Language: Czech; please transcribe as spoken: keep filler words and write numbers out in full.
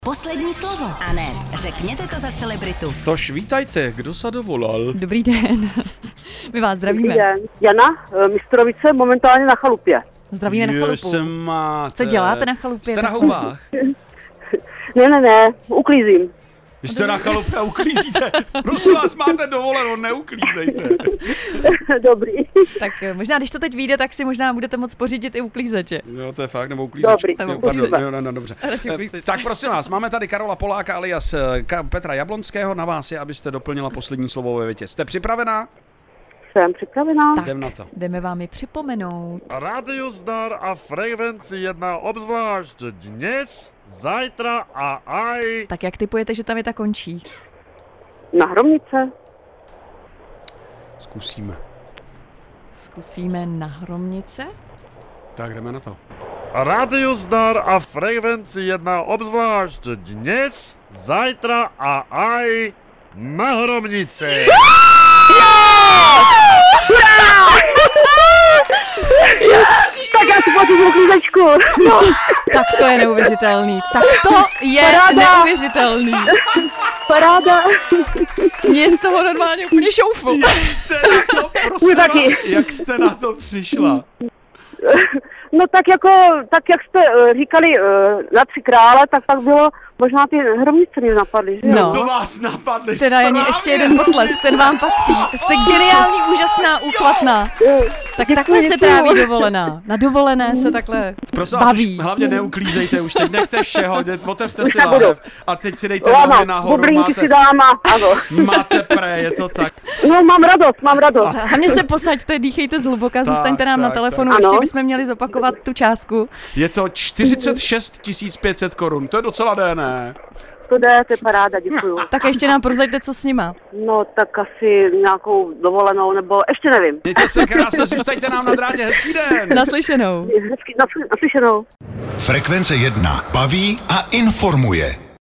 Poslední slovo. A ne, řekněte to za celebritu. Tož vítajte, kdo se dovolal? Dobrý den. My vás zdravíme. Dobrý den. Jana, Mistrovice, momentálně na chalupě. Zdravíme na chalupu. Máte... Co děláte na chalupě? Jste na houbách? Ne, ne, ne, uklízím. Vy jste na chalupě a uklízíte. Prosím vás, máte dovoleno, neuklízejte. Dobrý. Tak možná, když to teď vyjde, tak si možná budete moct pořídit i uklízeče. Jo, to je fakt, nebo uklízeč. Dobrý. Jo, pardon, jo, no, no, dobře. Tak prosím vás, máme tady Karola Poláka alias Ka- Petra Jablonského. Na vás je, abyste doplnila poslední slovo ve větě. Jste připravená? Jsem připravená. Tak, jdem na to. jdeme vám ji připomenout. Rádio Zdar a Frekvenci jedna obzvlášť dnes, zajtra a aj... Tak jak typujete, že ta věta končí? Na Hromnice. Zkusíme. Zkusíme na Hromnice? Tak jdeme na to. Rádio Zdar a Frekvenci jedna obzvlášť dnes, zajtra a aj na Hromnice. Tak já si potřebuji uklízečku. No, tak to je neuvěřitelný. Tak to je Paráda. neuvěřitelný. Paráda. Mě je z toho normálně úplně šoufl. Jak jste na to, prosím vás, jak jste na to přišla? No tak jako, tak jak jste uh, říkali uh, na Tři krále, tak pak bylo, možná ty Hromnice mě napadly, že jo? No. To vás napadly Teda je správně. ještě jeden potlesk, ten vám patří. Jste geniální, úžasná, úchvatná. Tak takhle se tráví dovolená. Na dovolené se takhle Prosím vás, baví. už hlavně neuklízejte, už teď nechte všeho, jde- otevřte si nebudu. láhev a teď si dejte Láma, nohy nahoru, bublinky máte, si dám a ano. máte pré, je to tak. No mám radost, mám radost. Hlavně se posaďte, dýchejte zhluboka, zůstaňte nám tak, na telefonu, tak. ještě Ano. bychom měli zopakovat tu částku. Je to čtyřicet šest tisíc pět set korun, to je docela D, ne? To jde, to je paráda, děkuju. Tak ještě nám prozraďte, co s nima. No tak asi nějakou dovolenou, nebo ještě nevím. Mějte se krásně, zůstaňte nám na drátě, hezký den. Naslyšenou. Hezky, naslyšenou. Frekvence jedna baví a informuje.